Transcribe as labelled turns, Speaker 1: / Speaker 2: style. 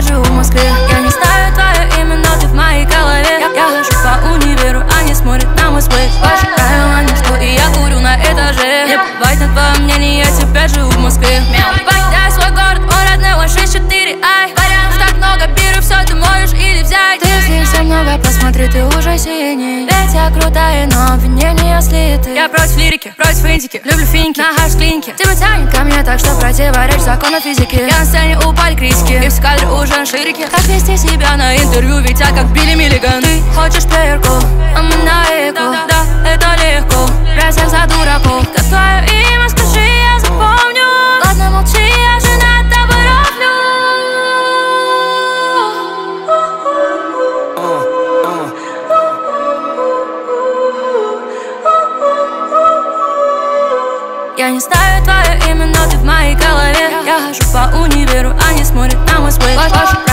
Speaker 1: тебя живу в Москве. Я не знаю твое имя, но ты в моей голове. Я хожу по универу, они смотрят на мой сплэш. Шукаю они, что и я курю на этаже. Мне плевать на твое мнение, я теперь живу в Москве. Покидай свой город, он родной, 164, ай. Вариантов так много, беру все, ты можешь или взять. Ты здесь все много, посмотри, ты уже синий. Ведь я крутая, но обвинения слиты. Я против лирики, против индики, люблю финики, нахожусь в клинике. Тебя тянет ко мне так, что противоречит закону физики. Я на сцене упали критики, и все кадры уже на ширике. Как вести себя на интервью, ведь я как Билли Миллиган. Ты хочешь проверку, а мы на эко. Да, это легко, брать всех за дураков. Как твое имя, скажи, я запомню. Ладно, молчи, я же над тобой роблю. Я не знаю твое имя, но ты в моей голове. Я хожу по универу, они смотрят на мой сплэш.